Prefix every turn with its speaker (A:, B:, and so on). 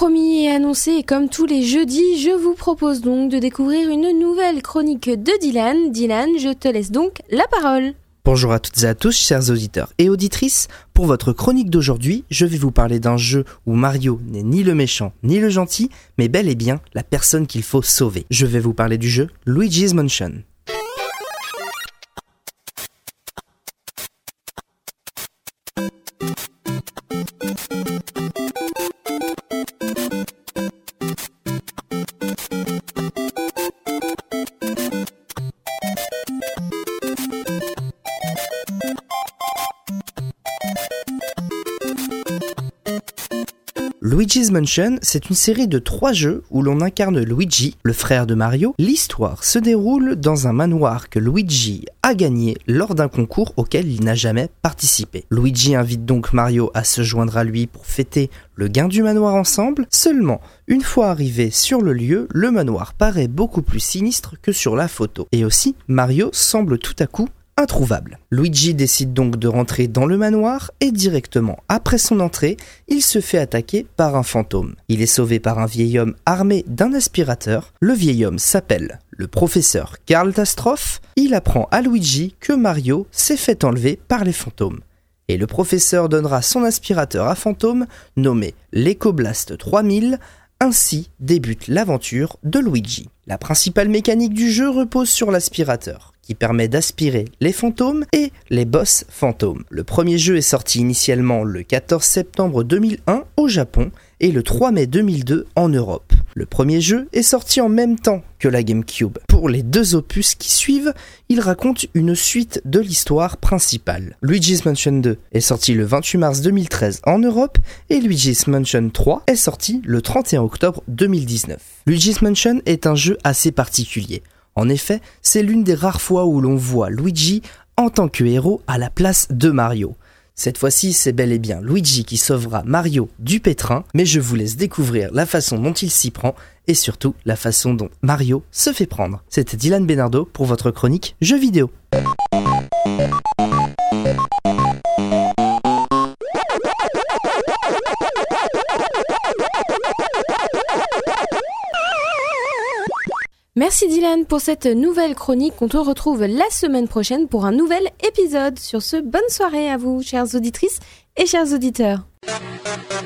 A: promis et annoncé, et comme tous les jeudis, je vous propose donc de découvrir une nouvelle chronique de Dylan. Dylan, je te laisse donc la parole.
B: Bonjour à toutes et à tous, chers auditeurs et auditrices. Pour votre chronique d'aujourd'hui, je vais vous parler d'un jeu où Mario n'est ni le méchant ni le gentil, mais bel et bien la personne qu'il faut sauver. Je vais vous parler du jeu Luigi's Mansion. Luigi's Mansion, c'est une série de 3 jeux où l'on incarne Luigi, le frère de Mario. L'histoire se déroule dans un manoir que Luigi a gagné lors d'un concours auquel il n'a jamais participé. Luigi invite donc Mario à se joindre à lui pour fêter le gain du manoir ensemble. Seulement, une fois arrivé sur le lieu, le manoir paraît beaucoup plus sinistre que sur la photo. Et aussi, Mario semble tout à coup introuvable. Luigi décide donc de rentrer dans le manoir et directement après son entrée, il se fait attaquer par un fantôme. Il est sauvé par un vieil homme armé d'un aspirateur. Le vieil homme s'appelle le professeur Karl Tastroff. Il apprend à Luigi que Mario s'est fait enlever par les fantômes. Et le professeur donnera son aspirateur à fantôme nommé l'Ecoblast 3000. Ainsi débute l'aventure de Luigi. La principale mécanique du jeu repose sur l'aspirateur, qui permet d'aspirer les fantômes et les boss fantômes. Le premier jeu est sorti initialement le 14 septembre 2001 au Japon et le 3 mai 2002 en Europe. Le premier jeu est sorti en même temps que la GameCube. Pour les 2 opus qui suivent, il raconte une suite de l'histoire principale. Luigi's Mansion 2 est sorti le 28 mars 2013 en Europe et Luigi's Mansion 3 est sorti le 31 octobre 2019. Luigi's Mansion est un jeu assez particulier. En effet, c'est l'une des rares fois où l'on voit Luigi en tant que héros à la place de Mario. Cette fois-ci, c'est bel et bien Luigi qui sauvera Mario du pétrin, mais je vous laisse découvrir la façon dont il s'y prend et surtout la façon dont Mario se fait prendre. C'était Dylan Benardo pour votre chronique Jeux vidéo.
A: Merci Dylan pour cette nouvelle chronique. On te retrouve la semaine prochaine pour un nouvel épisode. Sur ce, bonne soirée à vous, chères auditrices et chers auditeurs.